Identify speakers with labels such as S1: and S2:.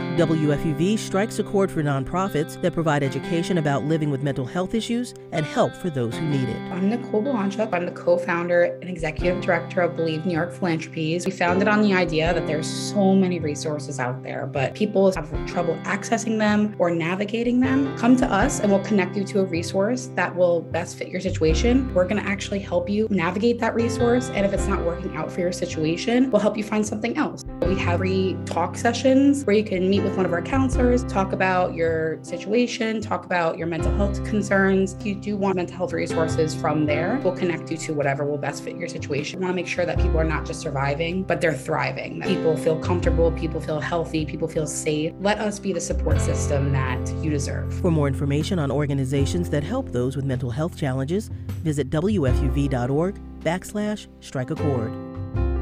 S1: WFUV strikes a chord for nonprofits that provide education about living with mental health issues and help for those who need it.
S2: I'm Nicole Belanchuk. I'm the co-founder and executive director of Believe New York Philanthropies. We founded on the idea that there's so many resources out there, but people have trouble accessing them or navigating them. Come to us and we'll connect you to a resource that will best fit your situation. We're going to actually help you navigate that resource, and if it's not working out for your situation, we'll help you find something else. We have free talk sessions where you can meet with one of our counselors, talk about your situation, talk about your mental health concerns. If you do want mental health resources from there, we'll connect you to whatever will best fit your situation. We want to make sure that people are not just surviving, but they're thriving, that people feel comfortable, people feel healthy, people feel safe. Let us be the support system that you deserve.
S1: For more information on organizations that help those with mental health challenges, visit WFUV.org/strike a chord.